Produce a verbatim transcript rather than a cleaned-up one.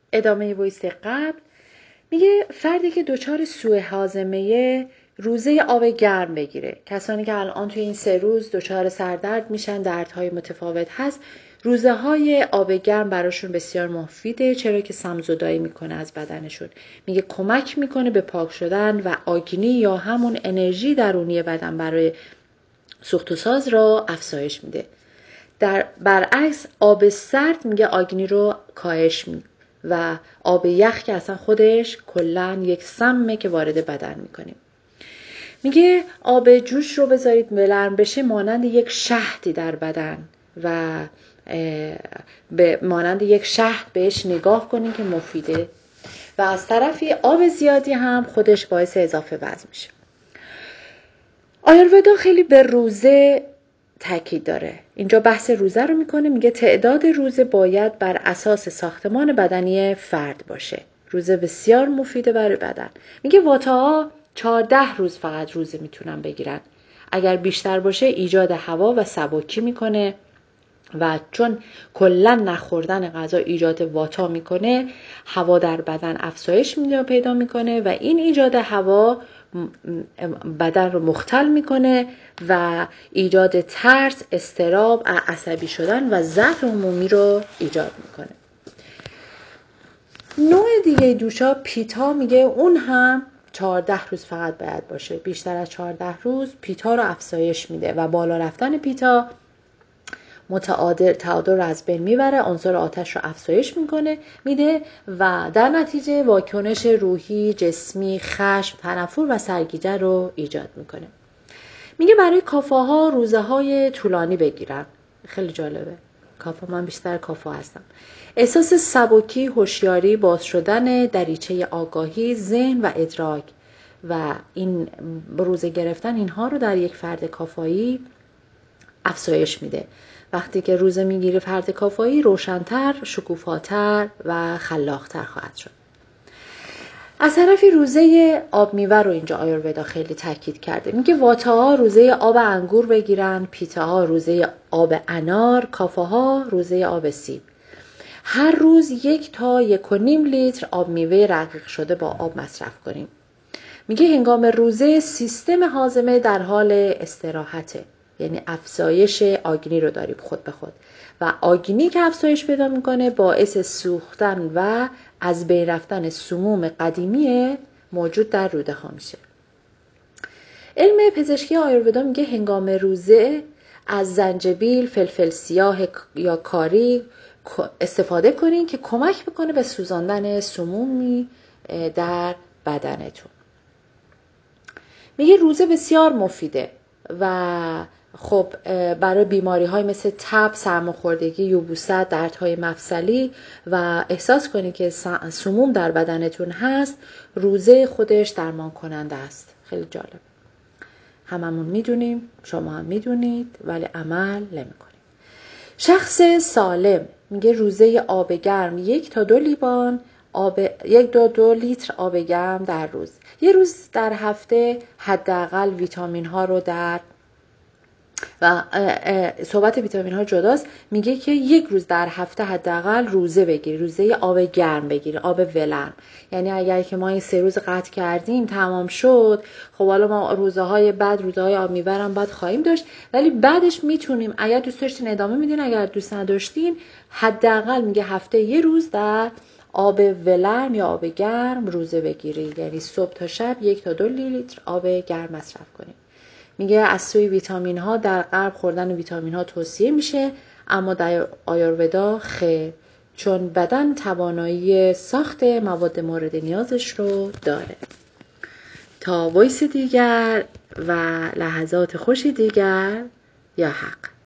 ادامه وایس قبل میگه فردی که دچار سوء هاضمه روزه آب گرم بگیره. کسانی که الان توی این سه روز دچار سردرد میشن، دردهای متفاوت هست، روزه های آب گرم براشون بسیار مفیده، چرا که سمزدایی میکنه از بدنشون. میگه کمک میکنه به پاک شدن و آگینی یا همون انرژی درونی بدن برای سوخت و ساز را افزایش میده. در برعکس آب سرد میگه آگینی رو کاهش میده و آب یخ که اصلا خودش کلن یک سمه که وارد بدن میکنیم. میگه آب جوش رو بذارید ولرم بشه، مانند یک شهدی در بدن و به مانند یک شهد بهش نگاه کنید که مفیده و از طرفی آب زیادی هم خودش باعث اضافه وزن میشه. آیورودا خیلی به روزه تاکید داره. اینجا بحث روزه رو میکنه، میگه تعداد روزه باید بر اساس ساختمان بدنی فرد باشه. روزه بسیار مفیده برای بدن. میگه واتاها چهارده روز فقط روزه میتونن بگیرن. اگر بیشتر باشه ایجاد هوا و سبکی میکنه و چون کلا نخوردن غذا ایجاد واتا میکنه، هوا در بدن افزایش میده و پیدا میکنه و این ایجاد هوا بدن رو مختل میکنه و ایجاد ترس، اضطراب، عصبی شدن و ضعف عمومی رو ایجاد میکنه. نوع دیگه دوشا پیتا، میگه اون هم چهارده روز فقط باید باشه. بیشتر از چهارده روز پیتا رو افزایش میده و بالا رفتن پیتا متعادل تعادل رو از بین میبره، عنصر آتش رو افزایش میکنه میده و در نتیجه واکنش روحی، جسمی، خشم، تنفر و سرگیجه رو ایجاد میکنه. میگه برای کافاها روزه های طولانی بگیرن. خیلی جالبه. کافا، من بیشتر کافا هستم. احساس سبکی، هوشیاری، باز شدن دریچه آگاهی، ذهن و ادراک و این روزه گرفتن اینها رو در یک فرد کافایی افزایش میده. وقتی که روزه میگیره فرد کافایی روشن‌تر، شکوفاتر و خلاق‌تر خواهد شد. از طرفی روزه آب میوه رو اینجا آیورودا خیلی تاکید کرده. میگه واتاها روزه آب انگور بگیرن، پیتاها روزه آب انار، کافاها روزه آب سیب. هر روز یک تا یک و نیم لیتر آب میوه رقیق شده با آب مصرف کنیم. میگه هنگام روزه سیستم هاضمه در حال استراحته، یعنی افزایش آگینی رو داریم خود به خود و آگینی که افزایش پیدا میکنه باعث سوختن و از بین رفتن سموم قدیمی موجود در روده ها میشه. علم پزشکی آیورودا میگه هنگام روزه از زنجبیل، فلفل سیاه یا کاری استفاده کنین که کمک میکنه به سوزاندن سمومی در بدنتون. میگه روزه بسیار مفیده و خب برای بیماری های مثل تب، سرماخوردگی، یبوست، دردهای مفصلی و احساس کنید که سموم در بدنتون هست، روزه خودش درمان کننده است. خیلی جالب. هممون میدونیم، شما هم میدونید، ولی عمل نمی‌کنیم. شخص سالم میگه روزه آب گرم یک تا دو لیوان آب یک دو دو لیتر آب گرم در روز. یه روز در هفته حداقل ویتامین ها رو در و صحبت ویتامین ها جداست. میگه که یک روز در هفته حداقل روزه بگیری، روزه آب گرم بگیری، آب ولرم. یعنی اگر که ما این سه روز قطع کردیم تمام شد، خب حالا ما روزه های بعد، روزه های آب میورم بعد خواهیم داشت، ولی بعدش میتونیم اگر دوست داشتین ادامه میدین، اگر دوست نداشتین حداقل میگه هفته یه روز در آب ولرم یا آب گرم روزه بگیرید، یعنی صبح تا شب یک تا دو لیتر آب گرم مصرف کنید. میگه از سوی ویتامین ها در غرب خوردن ویتامین ها توصیه میشه، اما در آیورودا خیر، چون بدن توانایی ساخت مواد مورد نیازش رو داره. تا وایس دیگر و لحظات خوشی دیگر، یا حق.